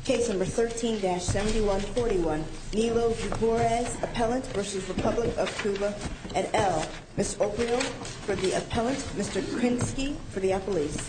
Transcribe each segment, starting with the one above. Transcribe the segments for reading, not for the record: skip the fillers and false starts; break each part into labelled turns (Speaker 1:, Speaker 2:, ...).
Speaker 1: Case number 13-7141, Nilo Juarez, Appellant v. Republic of Cuba, et al. Ms. Oprio for the Appellant, Mr. Krinsky for the Appellees.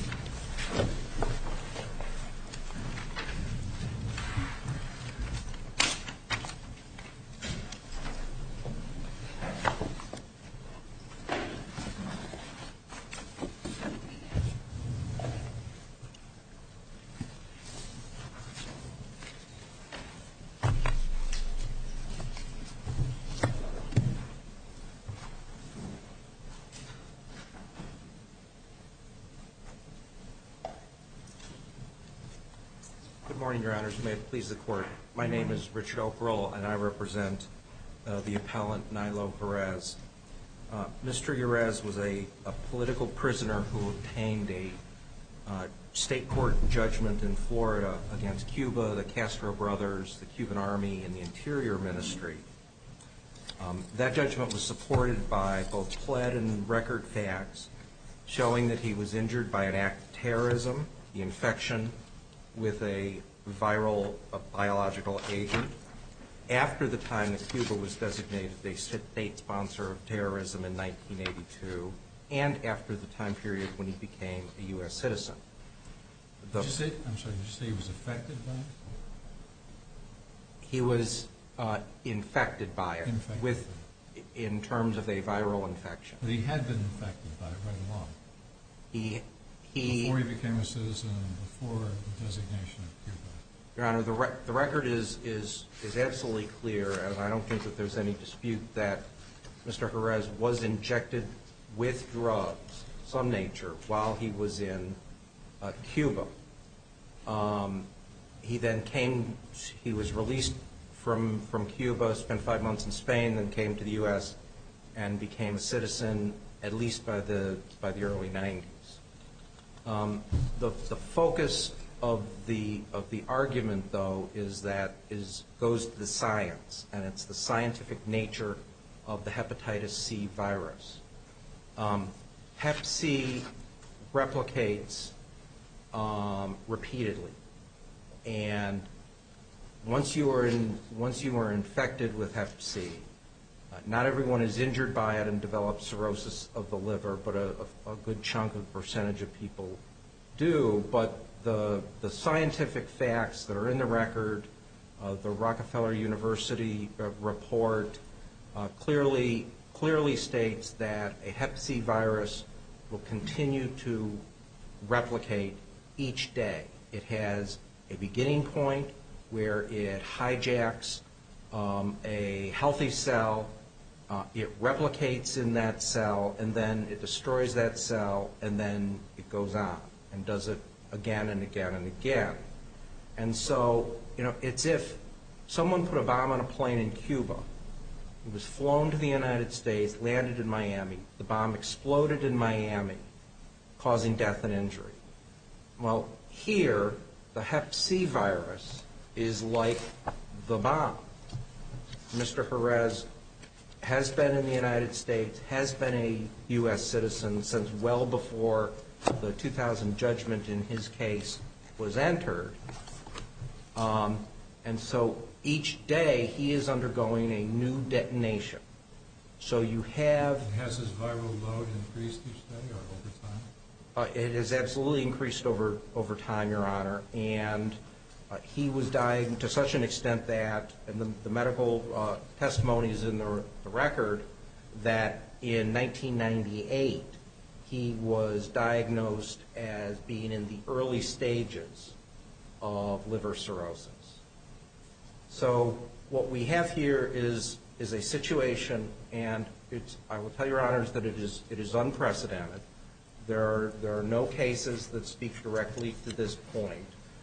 Speaker 2: Good morning, Your Honors. May it please the Court. My name is Richard Oprel, and I represent the Appellant Nilo Juarez. Mr. Juarez was a political prisoner who obtained a state court judgment in Florida against Cuba, the Castro brothers, the Cuban Army, and the Interior Ministry. That judgment was supported by both pled and record facts showing that he was injured by an act of terrorism, the infection with a viral biological agent, after the time that Cuba was designated a state sponsor of terrorism in 1982, and after the time period when he became a U.S. citizen.
Speaker 3: Did you say he was affected by it?
Speaker 2: He was infected by it, in terms of a viral infection.
Speaker 3: But he had been infected by it right along. Before he became a citizen and before the designation of Cuba.
Speaker 2: Your Honor, the record is absolutely clear, and I don't think that there's any dispute that Mr. Juarez was injected with drugs, some nature, while he was in Cuba. He was released from Cuba, spent 5 months in Spain, then came to the U.S. and became a citizen at least by the early 90s. The focus of the argument, though, goes to the science, and it's the scientific nature of the hepatitis C virus. Hep C replicates repeatedly, and once you are infected with Hep C, not everyone is injured by it and develops cirrhosis of the liver, but a good chunk of percentage of people do. But the scientific facts that are in the record, the Rockefeller University report, clearly states that a Hep C virus will continue to replicate each day. It has a beginning point where it hijacks a healthy cell, it replicates in that cell, and then it destroys that cell, and then it goes on and does it again and again and again. And so, it's if someone put a bomb on a plane in Cuba, it was flown to the United States, landed in Miami, the bomb exploded in Miami, causing death and injury. Well, here, the Hep C virus is like the bomb. Mr. Juarez has been in the United States, has been a U.S. citizen since well before the 2000 judgment in his case was entered. And so each day he is undergoing a new detonation. So you have...
Speaker 3: Has his viral load increased each day or over time?
Speaker 2: It has absolutely increased over time, Your Honor. And he was dying to such an extent that, and the medical testimony is in the record, that in 1998 he was diagnosed as being in the early stages of liver cirrhosis. So what we have here is a situation, and I will tell Your Honors that it is unprecedented. There are no cases that speak directly to this point.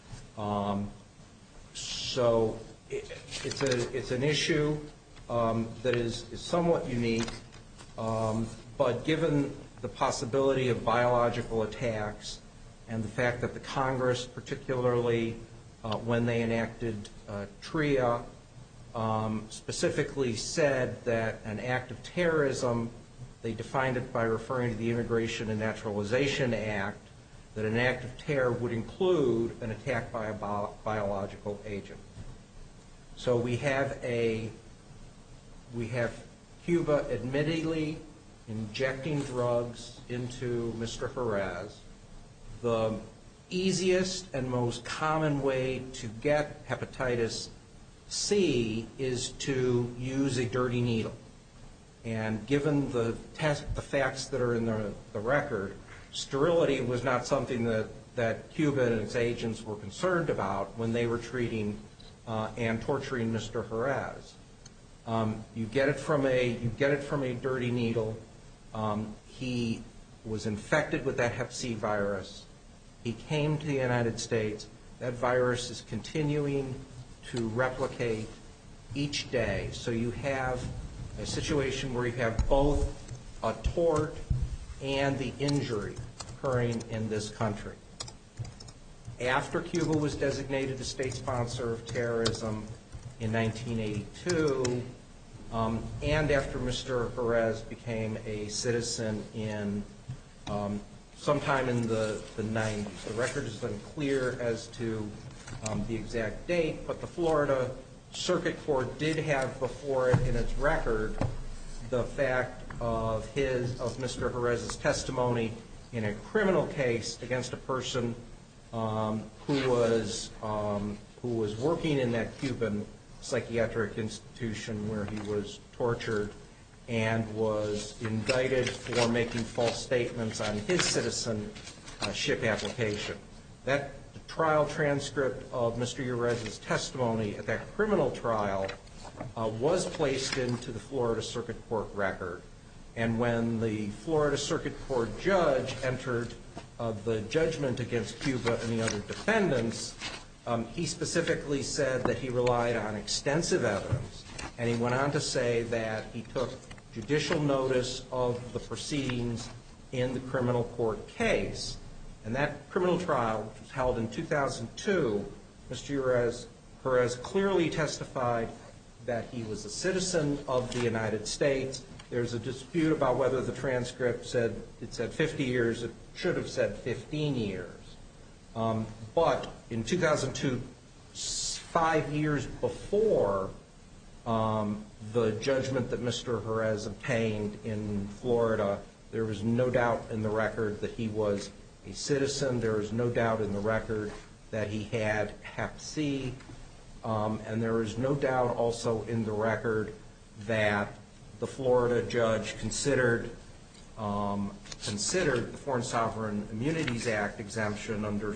Speaker 2: So it's an issue that is somewhat unique, but given the possibility of biological attacks and the fact that the Congress, particularly when they enacted TRIA, specifically said that an act of terrorism, they defined it by referring to the Immigration and Naturalization Act, that an act of terror would include an attack by a biological agent. So we have Cuba admittedly injecting drugs into Mr. Jerez. The easiest and most common way to get hepatitis C is to use a dirty needle. And given the facts that are in the record, sterility was not something that Cuba and its agents were concerned about when they were treating and torturing Mr. Jerez. You get it from a dirty needle. He was infected with that Hep C virus. He came to the United States. That virus is continuing to replicate each day. So you have a situation where you have both a tort and the injury occurring in this country. After Cuba was designated a state sponsor of terrorism in 1982, and after Mr. Jerez became a citizen in sometime in the 90s. The record is unclear as to the exact date, but the Florida Circuit Court did have before it in its record the fact of Mr. Jerez's testimony in a criminal case against a person who was working in that Cuban psychiatric institution where he was tortured and was indicted for making false statements on his citizenship application. That trial transcript of Mr. Jerez's testimony at that criminal trial was placed into the Florida Circuit Court record. And when the Florida Circuit Court judge entered the judgment against Cuba and the other defendants, he specifically said that he relied on extensive evidence, and he went on to say that he took judicial notice of the proceedings in the criminal court case. And that criminal trial, which was held in 2002, Mr. Jerez clearly testified that he was a citizen of the United States. There's a dispute about whether the transcript said 50 years. It should have said 15 years. But in 2002, 5 years before the judgment that Mr. Jerez obtained in Florida, there was no doubt in the record that he was a citizen. There is no doubt in the record that he had Hep C. And there is no doubt also in the record that the Florida judge considered the Foreign Sovereign Immunities Act exemption under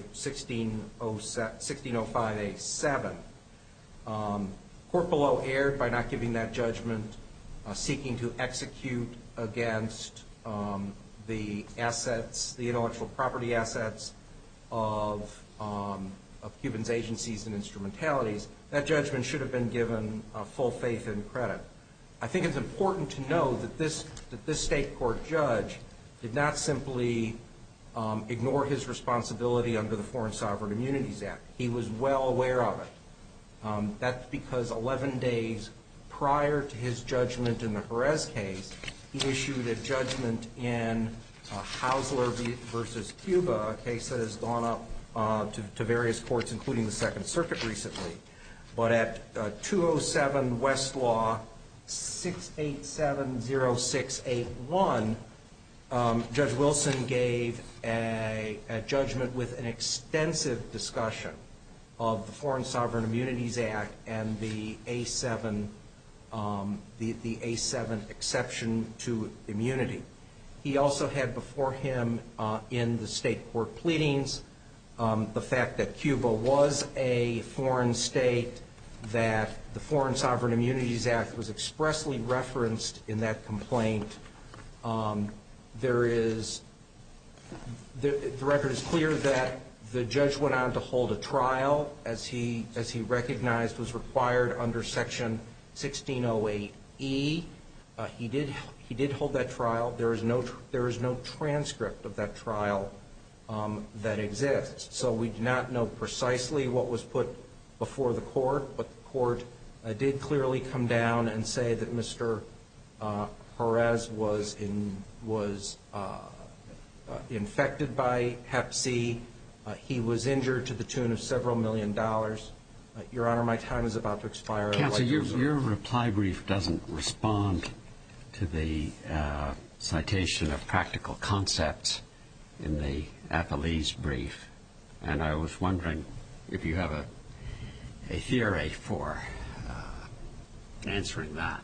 Speaker 2: 1605A7. Court below erred by not giving that judgment, seeking to execute against the assets, the intellectual property assets of Cuban's agencies and instrumentalities. That judgment should have been given full faith and credit. I think it's important to know that this state court judge did not simply ignore his responsibility under the Foreign Sovereign Immunities Act. He was well aware of it. That's because 11 days prior to his judgment in the Jerez case, he issued a judgment in Hausler versus Cuba, a case that has gone up to various courts, including the Second Circuit recently. But at 207 Westlaw 6870681, Judge Wilson gave a judgment with an extensive discussion of the Foreign Sovereign Immunities Act and the A7 exception to immunity. He also had before him in the state court pleadings the fact that Cuba was a foreign state, that the Foreign Sovereign Immunities Act was expressly referenced in that complaint. The record is clear that the judge went on to hold a trial, as he recognized was required under Section 1608E. He did hold that trial. There is no transcript of that trial that exists. So we do not know precisely what was put before the court, but the court did clearly come down and say that Mr. Jerez was infected by Hep C. He was injured to the tune of several $million. Your Honor, my time is about to expire.
Speaker 4: Counsel, your reply brief doesn't respond to the citation of practical concepts in the appellee's brief, and I was wondering if you have a theory for answering that.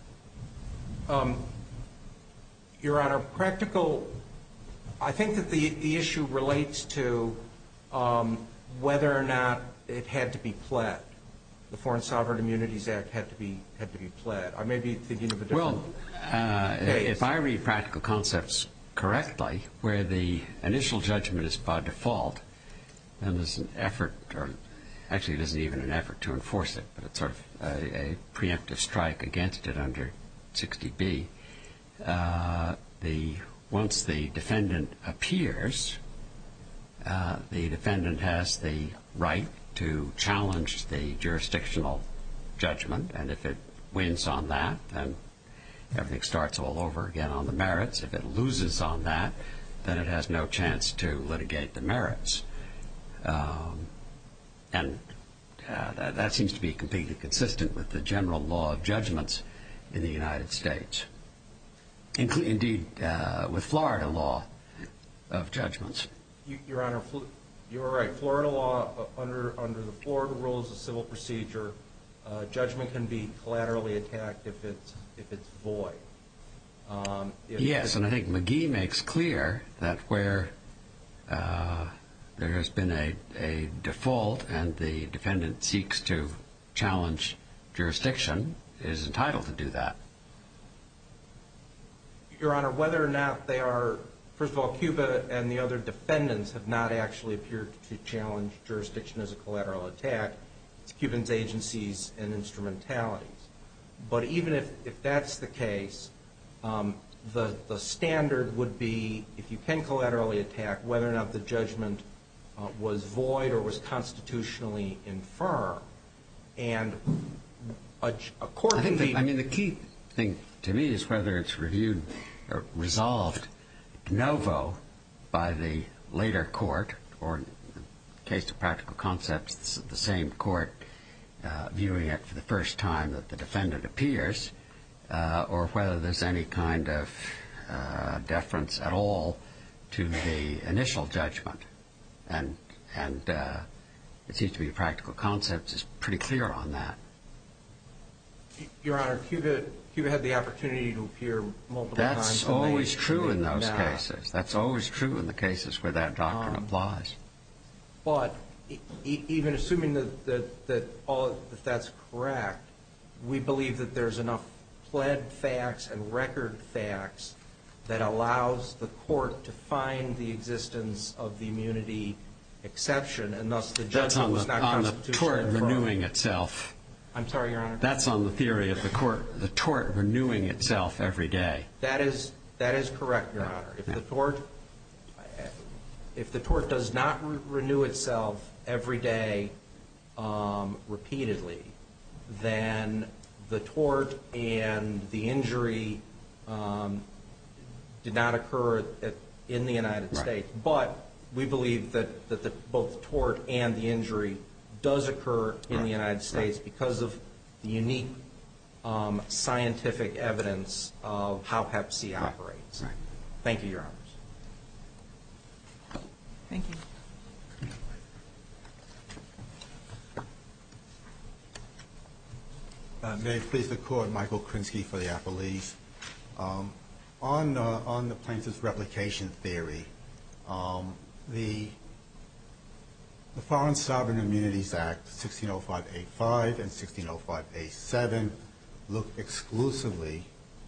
Speaker 2: Your Honor, I think that the issue relates to whether or not it had to be pled. The Foreign Sovereign Immunities Act had to be pled. I may be thinking of a different case.
Speaker 4: If I read practical concepts correctly, where the initial judgment is by default, then there's an effort, or actually it isn't even an effort to enforce it, but it's sort of a preemptive strike against it under 60B. Once the defendant appears, the defendant has the right to challenge the jurisdictional judgment, and if it wins on that, then everything starts all over again on the merits. If it loses on that, then it has no chance to litigate the merits. And that seems to be completely consistent with the general law of judgments in the United States. Indeed, with Florida law of judgments.
Speaker 2: Your Honor, you're right. Florida law, under the Florida rules of civil procedure, judgment can be collaterally attacked if it's void.
Speaker 4: Yes, and I think McGee makes clear that where there has been a default and the defendant seeks to challenge jurisdiction, is entitled to do that.
Speaker 2: Your Honor, whether or not they are, first of all, Cuba and the other defendants have not actually appeared to challenge jurisdiction as a collateral attack. It's Cuban's agencies and instrumentalities. But even if that's the case, the standard would be, if you can collaterally attack, whether or not the judgment was void or was constitutionally infirm. And a court can be...
Speaker 4: I mean, the key thing to me is whether it's reviewed or resolved de novo by the later court, or in the case of practical concepts, the same court viewing it for the first time that the defendant appears, or whether there's any kind of deference at all to the initial judgment. And it seems to me practical concepts is pretty clear on that.
Speaker 2: Your Honor, Cuba had the opportunity to appear multiple times.
Speaker 4: That's always true in those cases. That's always true in the cases where that doctrine applies.
Speaker 2: But even assuming that that's correct, we believe that there's enough pled facts and record facts that allows the court to find the existence of the immunity exception, and thus the judgment was not constitutionally infirm.
Speaker 4: On the tort renewing itself.
Speaker 2: I'm sorry, Your Honor?
Speaker 4: That's on the theory of the tort renewing itself every day.
Speaker 2: That is correct, Your Honor. If the tort does not renew itself every day repeatedly, then the tort and the injury did not occur in the United States. But we believe that both the tort and the injury does occur in the United States because of the unique scientific evidence of how Hep C operates.
Speaker 4: Right.
Speaker 2: Thank you, Your Honors.
Speaker 5: Thank you.
Speaker 6: May it please the Court, Michael Krinsky for the appellees. On the plaintiff's replication theory, the Foreign Sovereign Immunities Act, 1605A5 and 1605A7, look exclusively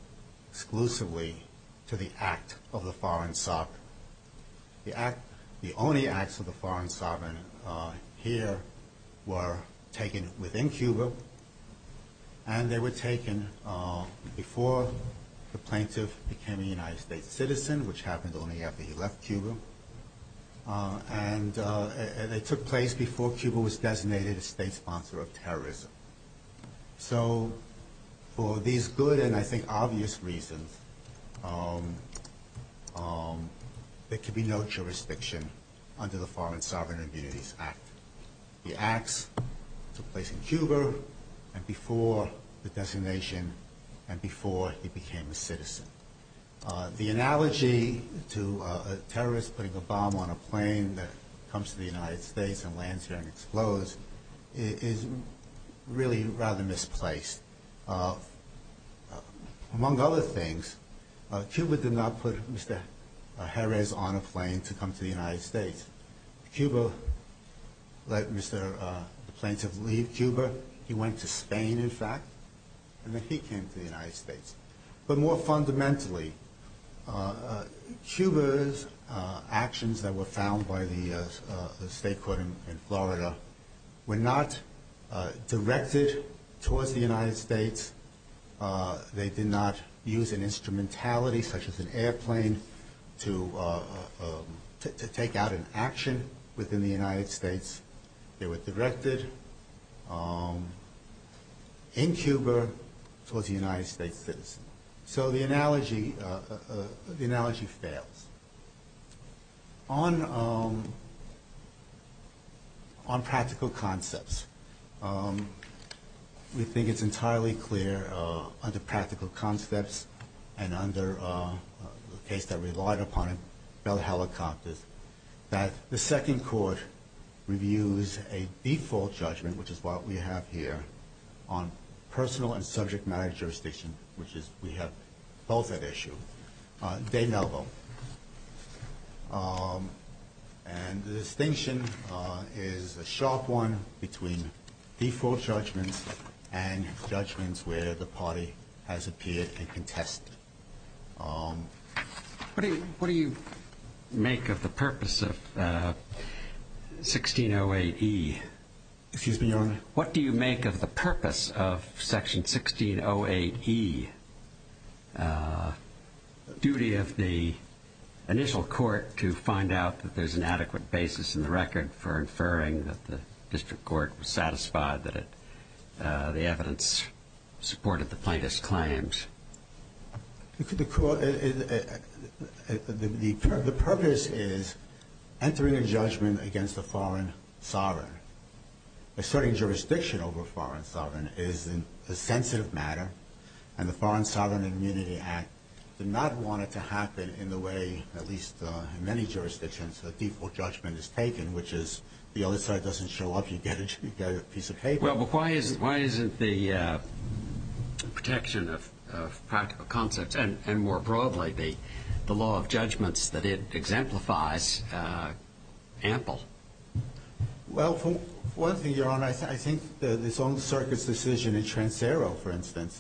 Speaker 6: to the act of the foreign sovereign. The only acts of the foreign sovereign here were taken within Cuba, and they were taken before the plaintiff became a United States citizen, which happened only after he left Cuba. And they took place before Cuba was designated a state sponsor of terrorism. So for these good and I think obvious reasons, there could be no jurisdiction under the Foreign Sovereign Immunities Act. The acts took place in Cuba and before the designation and before he became a citizen. The analogy to a terrorist putting a bomb on a plane that comes to the United States and lands here and explodes is really rather misplaced. Among other things, Cuba did not put Mr. Jerez on a plane to come to the United States. Cuba let the plaintiff leave Cuba. He went to Spain, in fact, and then he came to the United States. But more fundamentally, Cuba's actions that were found by the state court in Florida were not directed towards the United States. They did not use an instrumentality such as an airplane to take out an action within the United States. They were directed in Cuba towards the United States citizen. So the analogy fails. On practical concepts, we think it's entirely clear under practical concepts and under the case that relied upon it, Bell Helicopters, that the second court reviews a default judgment, which is what we have here, on personal and subject matter jurisdiction, which is we have both at issue, de novo. And the distinction is a sharp one between default judgments and judgments where the party has appeared and contested.
Speaker 4: What do you make of the purpose of 1608E?
Speaker 6: Excuse me, Your Honor?
Speaker 4: What do you make of the purpose of Section 1608E? Duty of the initial court to find out that there's an adequate basis in the record for inferring that the district court was satisfied that the evidence supported the plaintiff's claims.
Speaker 6: The purpose is entering a judgment against a foreign sovereign. Asserting jurisdiction over a foreign sovereign is a sensitive matter, and the Foreign Sovereign Immunity Act did not want it to happen in the way, at least in many jurisdictions, a default judgment is taken, which is the other side doesn't show up, you get a piece of paper.
Speaker 4: Well, but why isn't the protection of practical concepts and more broadly the law of judgments that it exemplifies ample?
Speaker 6: Well, for one thing, Your Honor, I think this own circuit's decision in Transero, for instance,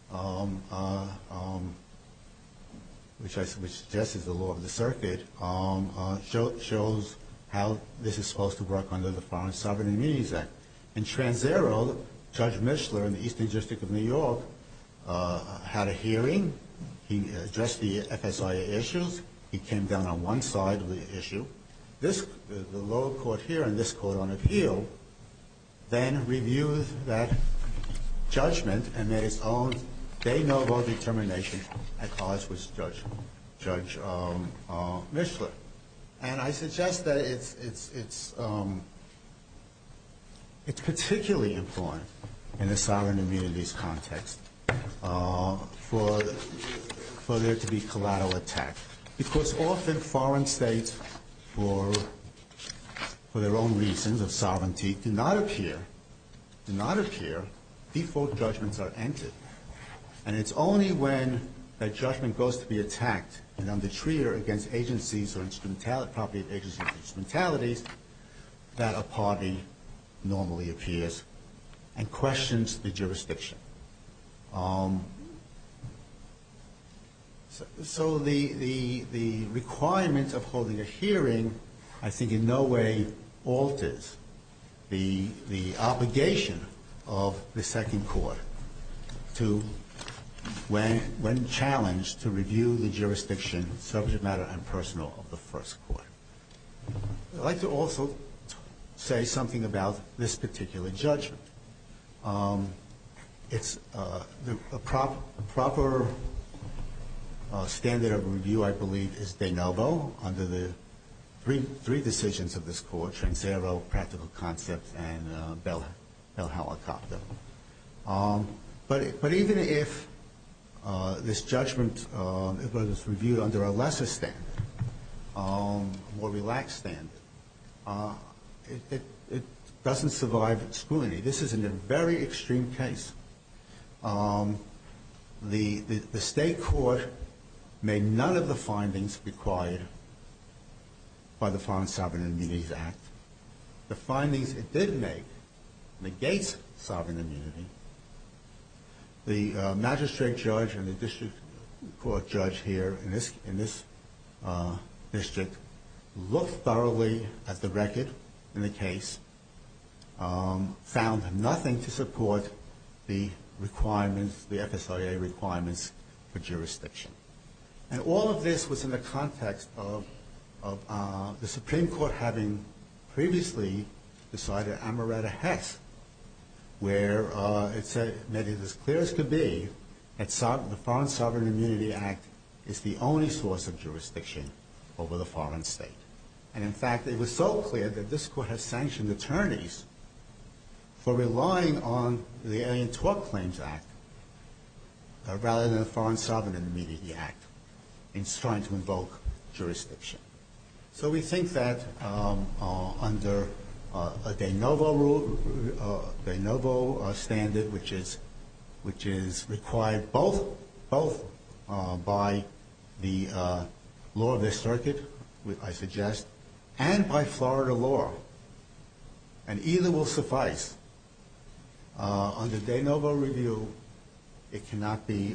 Speaker 6: which suggests is the law of the circuit, shows how this is supposed to work under the Foreign Sovereign Immunities Act. In Transero, Judge Mishler in the Eastern District of New York had a hearing. He addressed the FSIA issues. He came down on one side of the issue. The lower court here and this court on appeal then reviewed that judgment and made its own de novo determination, as was Judge Mishler. And I suggest that it's particularly important in the sovereign immunities context for there to be collateral attack, because often foreign states, for their own reasons of sovereignty, do not appear. Default judgments are entered, and it's only when that judgment goes to be attacked and under Trier against agencies or property of agencies or instrumentalities that a party normally appears and questions the jurisdiction. So the requirement of holding a hearing, I think, in no way alters the obligation of the second court to, when challenged, to review the jurisdiction, subject matter, and personal of the first court. I'd like to also say something about this particular judgment. It's a proper standard of review, I believe, is de novo under the three decisions of this court, Transero, Practical Concepts, and Bell Helicopter. But even if this judgment was reviewed under a lesser standard, more relaxed standard, it doesn't survive scrutiny. This is in a very extreme case. The state court made none of the findings required by the Foreign Sovereign Immunities Act. The findings it did make negates sovereign immunity. The magistrate judge and the district court judge here in this district looked thoroughly at the record in the case, found nothing to support the requirements, the FSIA requirements for jurisdiction. And all of this was in the context of the Supreme Court having previously decided Amaretta Hess, where it said, made it as clear as could be that the Foreign Sovereign Immunity Act is the only source of jurisdiction over the foreign state. And in fact, it was so clear that this court has sanctioned attorneys for relying on the Alien Tort Claims Act rather than the Foreign Sovereign Immunity Act in trying to invoke jurisdiction. So we think that under a de novo rule, de novo standard, which is required both by the law of this circuit, I suggest, and by Florida law, and either will suffice. Under de novo review, it cannot be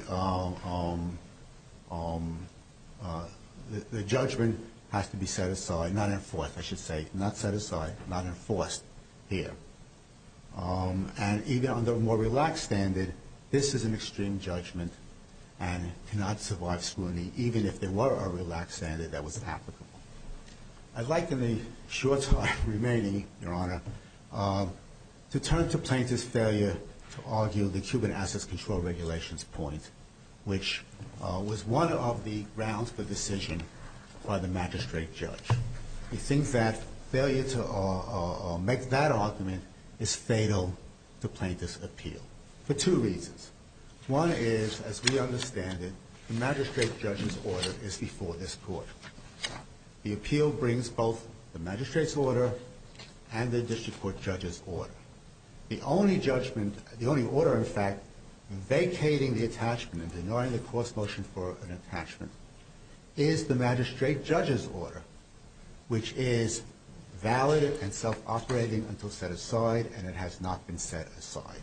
Speaker 6: the judgment has to be set aside, not enforced, I should say, not set aside, not enforced here. And even under a more relaxed standard, this is an extreme judgment and cannot survive scrutiny, even if there were a relaxed standard that was applicable. I'd like, in the short time remaining, Your Honor, to turn to plaintiff's failure to argue the Cuban Assets Control Regulations point, which was one of the grounds for decision by the magistrate judge. We think that failure to make that argument is fatal to plaintiff's appeal for two reasons. One is, as we understand it, the magistrate judge's order is before this court. The appeal brings both the magistrate's order and the district court judge's order. The only order, in fact, vacating the attachment and denying the cross motion for an attachment is the magistrate judge's order, which is valid and self-operating until set aside, and it has not been set aside.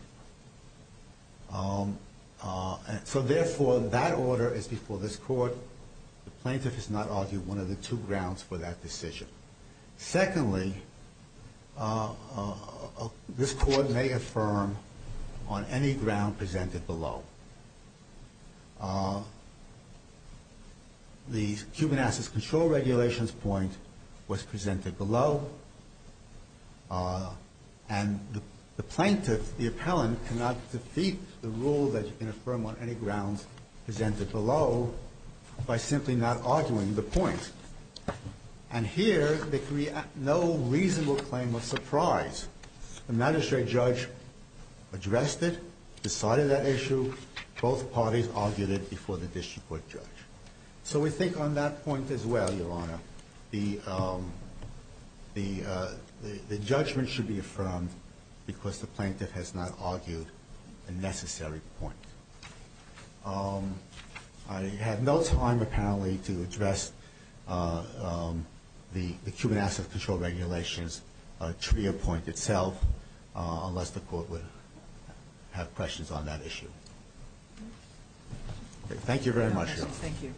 Speaker 6: So therefore, that order is before this court. The plaintiff has not argued one of the two grounds for that decision. Secondly, this court may affirm on any ground presented below. The Cuban Assets Control Regulations point was presented below, and the plaintiff, the appellant, cannot defeat the rule that you can affirm on any grounds presented below by simply not arguing the point. And here, there can be no reasonable claim of surprise. The magistrate judge addressed it, decided that issue. Both parties argued it before the district court judge. So we think on that point as well, Your Honor, the judgment should be affirmed because the plaintiff has not argued a necessary point. I have no time, apparently, to address the Cuban Assets Control Regulations TRIA point itself, unless the court would have questions on that issue. Okay, thank you very much, Your Honor.
Speaker 5: Thank you.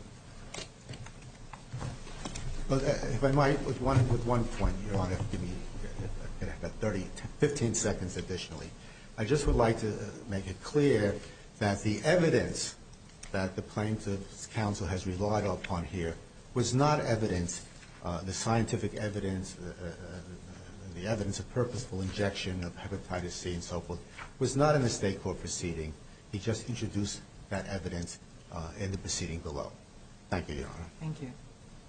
Speaker 6: But if I might, with one point, Your Honor, give me about 15 seconds additionally. I just would like to make it clear that the evidence that the plaintiff's counsel has relied upon here was not evidence, the scientific evidence, the evidence of purposeful injection of hepatitis C and so forth, was not in the state court proceeding. He just introduced that evidence in the proceeding below. Thank you, Your Honor.
Speaker 5: Thank you.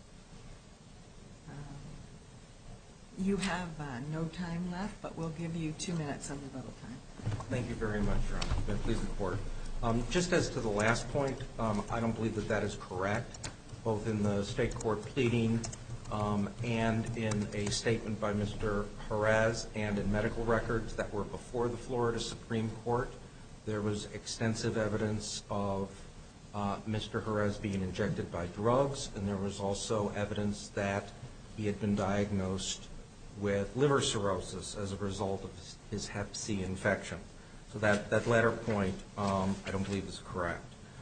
Speaker 5: You have no time left, but we'll give you 2 minutes of rebuttal time.
Speaker 2: Thank you very much, Your Honor. May it please the Court. Just as to the last point, I don't believe that that is correct, both in the state court pleading and in a statement by Mr. Jerez and in medical records that were before the Florida Supreme Court. There was extensive evidence of Mr. Jerez being injected by drugs, and there was also evidence that he had been diagnosed with liver cirrhosis as a result of his hep C infection. So that latter point I don't believe is correct.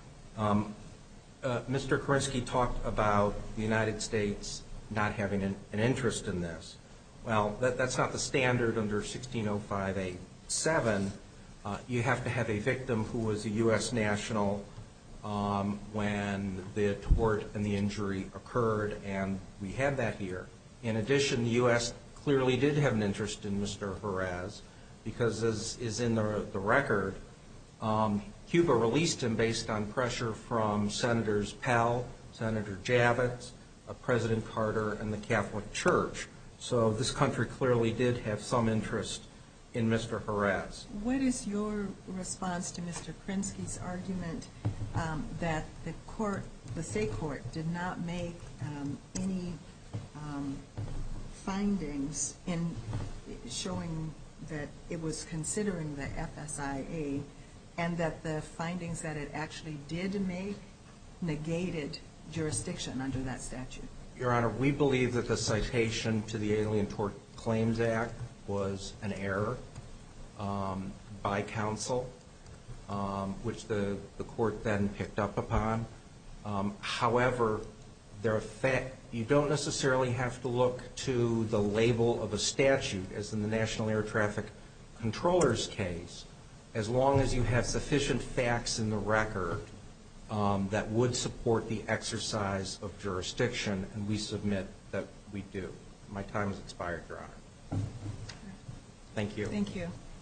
Speaker 2: Mr. Krinsky talked about the United States not having an interest in this. Well, that's not the standard under 1605A7. You have to have a victim who was a U.S. national when the tort and the injury occurred, and we had that here. In addition, the U.S. clearly did have an interest in Mr. Jerez because, as is in the record, Cuba released him based on pressure from Senators Pell, Senator Javits, President Carter, and the Catholic Church. So this country clearly did have some interest in Mr. Jerez.
Speaker 5: What is your response to Mr. Krinsky's argument that the state court did not make any findings in showing that it was considering the FSIA, and that the findings that it actually did make negated jurisdiction under that statute?
Speaker 2: Your Honor, we believe that the citation to the Alien Tort Claims Act was an error by counsel, which the court then picked up upon. However, you don't necessarily have to look to the label of a statute, as in the National Air Traffic Controller's case, as long as you have sufficient facts in the record that would support the exercise of jurisdiction, and we submit that we do. My time has expired, Your Honor. Thank you.
Speaker 5: Thank you.